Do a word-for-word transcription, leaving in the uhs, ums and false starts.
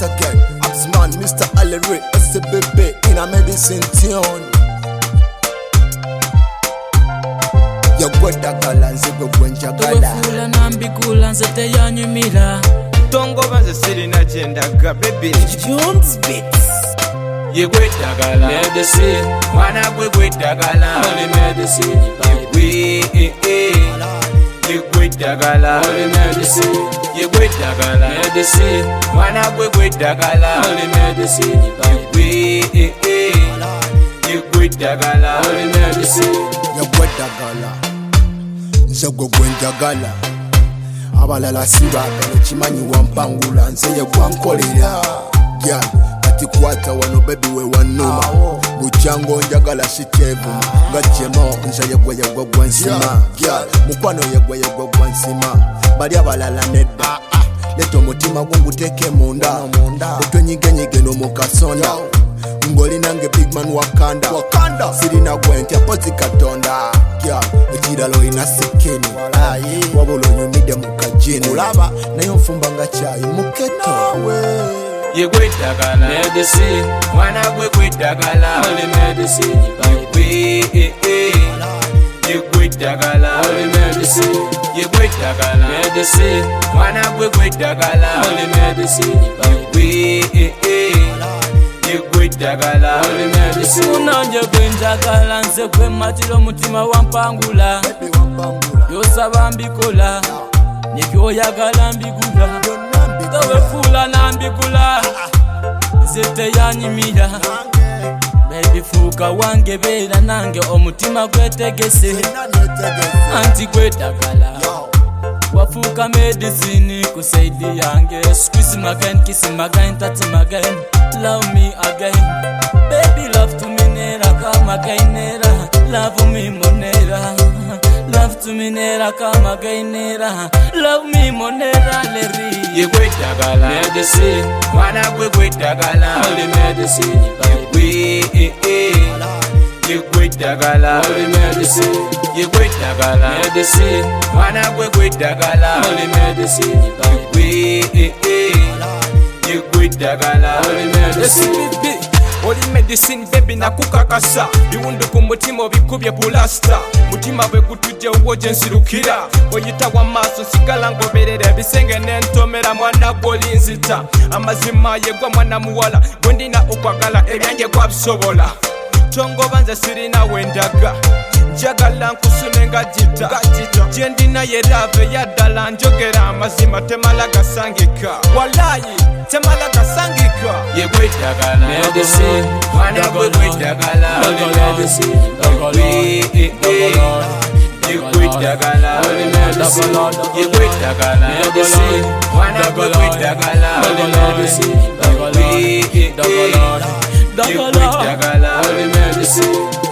once again, Axman, Mister Allery, S B B in a medicine tune. Yagwedagala nzigwe gwenjagala Tobefula nambigula nze teyanyumira Tongoba nze sirina kyendaga baby Jones Beats Yegwedagala Medicine Mwana gwe gwedagala Holy medicine Yegwe Yegwedagala Holy medicine Yegwedagala Medicine Mwana gwe gwedagala Holy medicine Yegwe Yegwedagala Holy medicine Yagwedagala nze gwe gwenjagala abalala sibagala kimanyi wampangula nze ye gwankolera gyal kati kwata wano bebi we wanuma bucyango njagala sikevuma nga jemo nze yegwe yegwe gwansima gyal mukwano yegwe yegwe gwansima bali abalala nedda leto omutima gwonguteke munda otwenyigenyige n'omukasonda ngoli nange big man wakanda wakanda sirina gwentya pozi katonda gyal ekiralo ina sekeni wabula onyumidde mu kajini olaba naye onfumba nga kyayi muketo Yegwedagala Medicine Mwana gwe gwedagala Holy medicine Yegwe Yegwedagala Holy medicine Yegwedagala Medicine Mwana gwe gwedagala Holy medicine Yegwe Yegwedagala Holy medicine Unanje gwenjagala nze gwe matira omutima wampangula Yosaba mbikola Nebyoyagala mbigula Tobefula nambigula nze teyanyumira Baby fuuka wange beera nange omutima gwetegese anti gwedagala wafuuka medicine ku saidi yange squeeze him again, kiss him again, touch him again, love me again. Baby love to me nera, come again nera, love me monera, love to me nera, come again nera, love me monera leri. Yegwedagala Medicine, Mwana gwe gwedagala holy medicine, Yegwe Yegwedagala holy medicine, Yegwedagala medicine, Mwana gwe gwedagala holy medicine, Yegwe Yegwedagala holy medicine. Holy medicine baby nakukakasa biwundu ku mutima obikubye bulasta mutima bwe gutujje uwoje nsirukira oyita wa maso nsigala ngoberera ebisenge n'entomera mwana gwolinzita amazima yegwa mwana muwala gwendina okwagala ebyange gwabisobola tongoba nze sirina wendaga njagala nkusune nga jita gyendina yerave yaddala njogera amazima temala gasangika walayi temala gasangika yegwedagala Medicine, mwana gwe gwedagala medicine, yegwedagala yegwedagala mwana gwe gwedagala medicine, yegwedagala medicine.